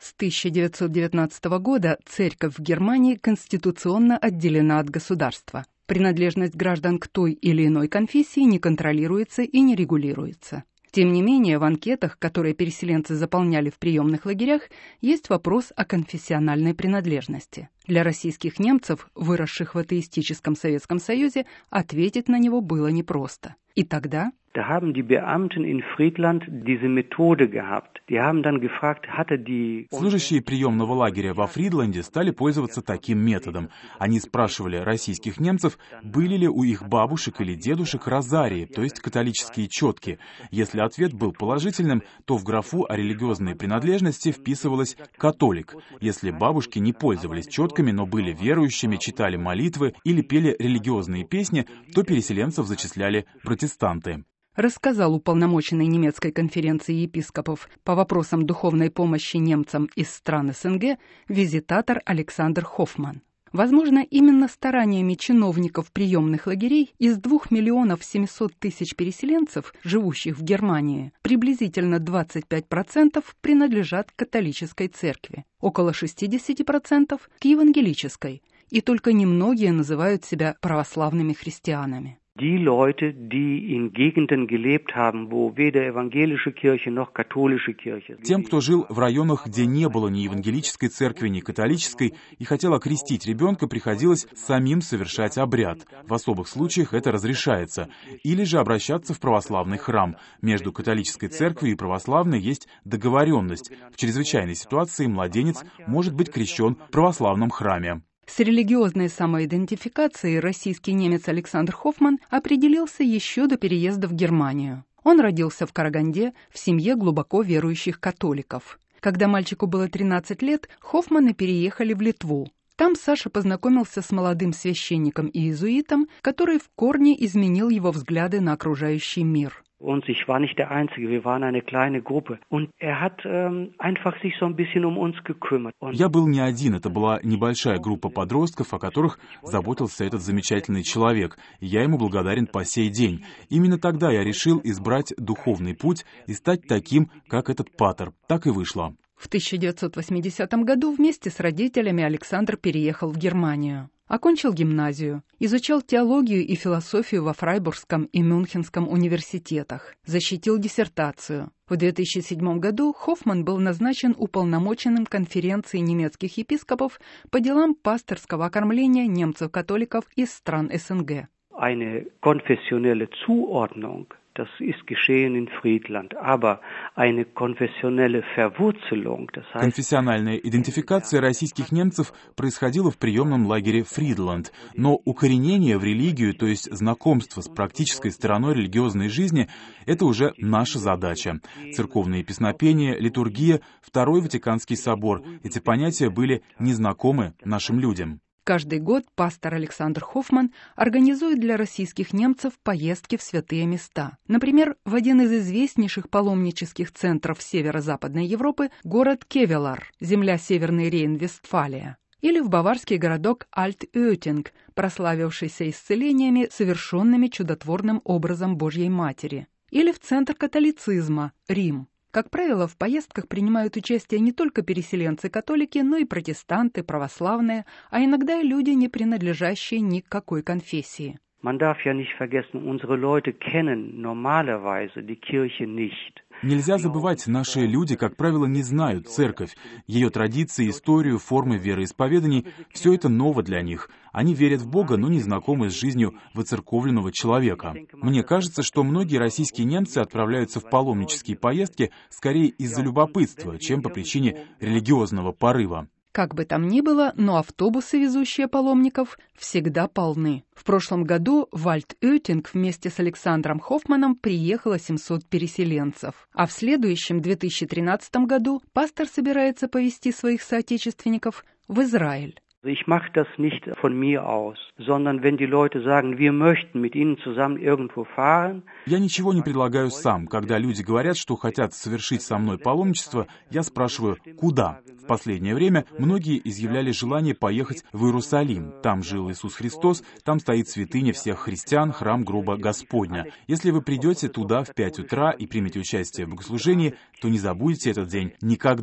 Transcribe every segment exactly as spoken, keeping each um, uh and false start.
С тысяча девятьсот девятнадцатого года церковь в Германии конституционно отделена от государства. Принадлежность граждан к той или иной конфессии не контролируется и не регулируется. Тем не менее, в анкетах, которые переселенцы заполняли в приемных лагерях, есть вопрос о конфессиональной принадлежности. Для российских немцев, выросших в атеистическом Советском Союзе, ответить на него было непросто. И тогда... Da haben die Beamten in Friedland diese Methode gehabt. Die haben dann gefragt, hatte die... Служащие приемного лагеря во Фридланде стали пользоваться таким методом. Они спрашивали российских немцев, были ли у их бабушек или дедушек розарии, то есть католические четки. Если ответ был положительным, то в графу о религиозной принадлежности вписывалось «католик». Если бабушки не пользовались четками, но были верующими, читали молитвы или пели религиозные песни, то переселенцев зачисляли протестанты. Рассказал уполномоченный немецкой конференции епископов по вопросам духовной помощи немцам из стран СНГ визитатор Александр Хоффман. Возможно, именно стараниями чиновников приемных лагерей из двух миллионов семисот тысяч переселенцев, живущих в Германии, приблизительно двадцать пять процентов принадлежат католической церкви, около шестьдесят процентов к евангелической, и только немногие называют себя православными христианами. Die Leute, die in Gegenden gelebt haben, wo weder evangelische Kirche noch katholische Kirche. Тем, кто жил в районах, где не было ни евангелической церкви, ни католической, и хотел окрестить ребенка, приходилось самим совершать обряд. В особых случаях это разрешается. Или же обращаться в православный храм. Между католической церковью и православной есть договоренность. В чрезвычайной ситуации младенец может быть крещен в православном храме. С религиозной самоидентификацией российский немец Александр Хоффман определился еще до переезда в Германию. Он родился в Караганде в семье глубоко верующих католиков. Когда мальчику было тринадцать лет, Хоффманы переехали в Литву. Там Саша познакомился с молодым священником и иезуитом, который в корне изменил его взгляды на окружающий мир. Und ich war nicht der Einzige, wir waren eine kleine Gruppe. Und er hat ähm, einfach sich so ein bisschen um uns gekümmert. Я был не один, это была небольшая группа подростков, о которых заботился этот замечательный человек, и я ему благодарен по сей день. Именно тогда я решил избрать духовный путь и стать таким, как этот патер. Так и вышло. В тысяча девятьсот восьмидесятом году вместе с родителями Александр переехал в Германию. Окончил гимназию, изучал теологию и философию во Фрайбургском и Мюнхенском университетах, защитил диссертацию. В две тысячи седьмом году Хоффман был назначен уполномоченным конференции немецких епископов по делам пасторского окормления немцев-католиков из стран СНГ. Eine konfessionelle Zuordnung. Das ist geschehen in Friedland, aber eine konfessionelle Verwurzelung, das heißt... Конфессиональная идентификация российских немцев происходила в приемном лагере Фридланд, но укоренение в религию, то есть знакомство с практической стороной религиозной жизни, это уже наша задача. Церковные песнопения, литургия, Второй Ватиканский собор — эти понятия были незнакомы нашим людям. Каждый год пастор Александр Хоффман организует для российских немцев поездки в святые места. Например, в один из известнейших паломнических центров северо-западной Европы город Кевелар, земля Северный Рейн-Вестфалия. Или в баварский городок Альт-Оетинг, прославившийся исцелениями, совершенными чудотворным образом Божьей Матери. Или в центр католицизма – Рим. Как правило, в поездках принимают участие не только переселенцы-католики, но и протестанты, православные, а иногда и люди, не принадлежащие ни к какой конфессии. Man darf ja nicht vergessen, unsere Leute kennen normalerweise die Kirche nicht. Нельзя забывать, наши люди, как правило, не знают церковь, ее традиции, историю, формы вероисповеданий — все это ново для них. Они верят в Бога, но не знакомы с жизнью воцерковленного человека. Мне кажется, что многие российские немцы отправляются в паломнические поездки скорее из-за любопытства, чем по причине религиозного порыва. Как бы там ни было, но автобусы, везущие паломников, всегда полны. В прошлом году в Альт-Оетинг вместе с Александром Хоффманом приехало семьсот переселенцев. А в следующем, две тысячи тринадцатом году, пастор собирается повезти своих соотечественников в Израиль. Ich mache das nicht von mir aus, sondern wenn die Leute sagen, wir möchten mit ihnen zusammen irgendwo fahren. Я ничего не предлагаю сам. Когда люди говорят, что хотят совершить со мной паломничество, я спрашиваю, куда? В последнее время многие изъявляли желание поехать в Иерусалим. Там жил Иисус Христос, там стоит святыня всех христиан, храм гроба Господня. Если вы придете туда в пять утра и примете участие в богослужении, то не забудете этот день никогда.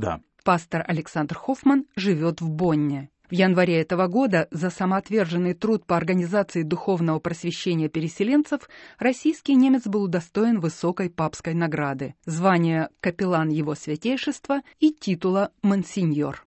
пастор Александр Хоффман живет в Бонне. В январе этого года за самоотверженный труд по организации духовного просвещения переселенцев российский немец был удостоен высокой папской награды, звания капеллан его святейшества и титула монсеньор.